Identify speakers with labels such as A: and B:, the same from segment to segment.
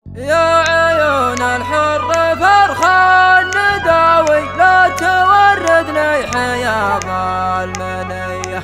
A: يا عيون الحر فرخان نداوي لا توردني حياض المنية.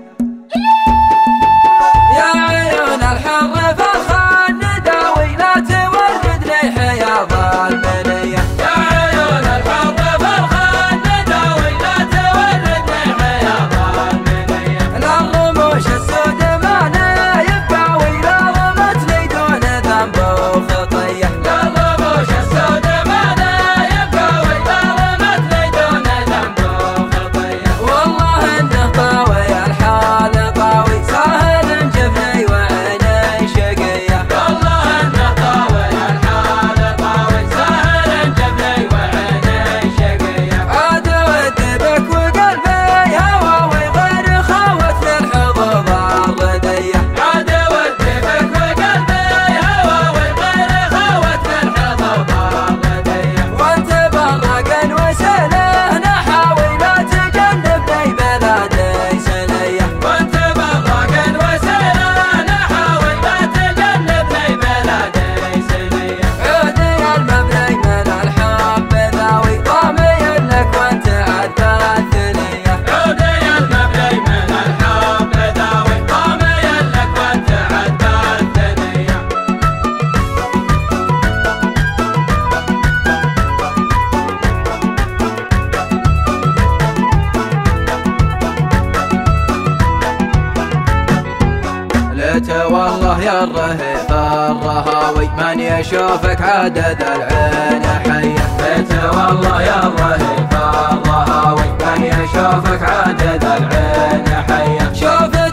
A: يا عيون الحر فرخان نداوي لا توردني حياض المنية. يا عيون الحر فرخان نداوي لا توردني حياض المنية. لا الرموش السود ما يبقاوي لا ضمتني دون ذنب وخطية. لا الرموش السود ما يبقاوي لا ضمتني دون ذنب وخطية. والله انه طاوي الحال طاوي سهل جفني وعيني شقية. والله انه طاوي الحال طاوي سهل جفني وعيني شقية. عاد ودي بك وقلبي هواوي غير خاوت للحظوظ الردية. عاد ودي بك وقلبي هواوي غير خاوت للحظوظ الردية. وانت برق وسله نحاوي لا تجنبني بلادي سنية. وانت برق وسله نحاوي لا تجنبني بلادي سنية. عودي المبني من الحب ذاوي ضامي لك وانت عدى الثنية. عودي المبني من الحب ذاوي ضامي لك وانت عدى الثنية. ليت والله يا الرهيب الرهاوي من يشوفك عدد العين حية. ليت والله يا الرهيب الرهاوي من يشوفك عدد العين حية. شوف